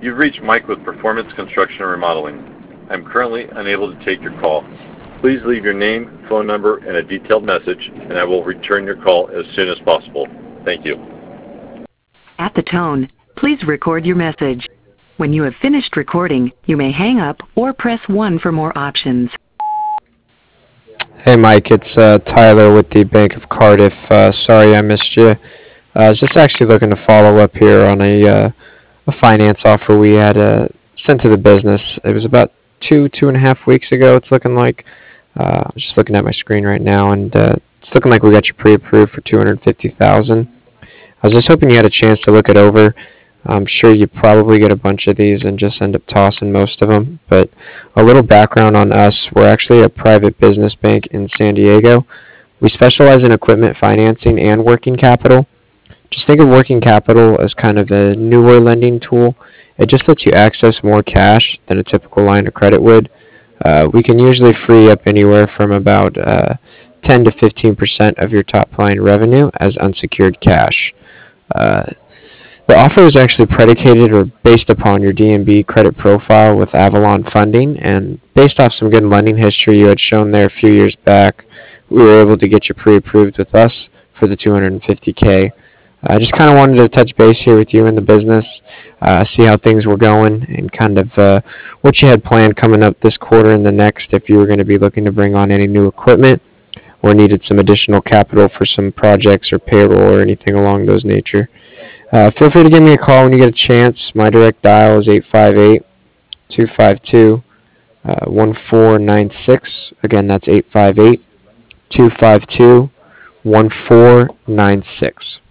You've reached Mike with Performance Construction and Remodeling. I'm currently unable to take your call. Please leave your name, phone number, and a detailed message, and I will return your call as soon as possible. Thank you. At the tone, please record your message. When you have finished recording, you may hang up or press 1 for more options. Hey Mike, it's Tyler with the Bank of Cardiff. Sorry I missed you. I was just actually looking to follow up here on a finance offer we had sent to the business. It was about two and a half weeks ago, it's looking like. I'm just looking at my screen right now, and it's looking like we got you pre-approved for $250,000. I was just hoping you had a chance to look it over. I'm sure you probably get a bunch of these and just end up tossing most of them. But a little background on us. We're actually a private business bank in San Diego. We specialize in equipment financing and working capital. Just think of working capital as kind of a newer lending tool. It just lets you access more cash than a typical line of credit would. We can usually free up anywhere from about 10 to 15% of your top line revenue as unsecured cash. The offer is actually predicated or based upon your D&B credit profile with Avalon Funding, and based off some good lending history you had shown there a few years back, we were able to get you pre-approved with us for the $250K. I just kind of wanted to touch base here with you in the business, see how things were going, and kind of what you had planned coming up this quarter and the next, if you were going to be looking to bring on any new equipment or needed some additional capital for some projects or payroll or anything along those nature. Feel free to give me a call when you get a chance. My direct dial is 858-252-1496. Again, that's 858-252-1496.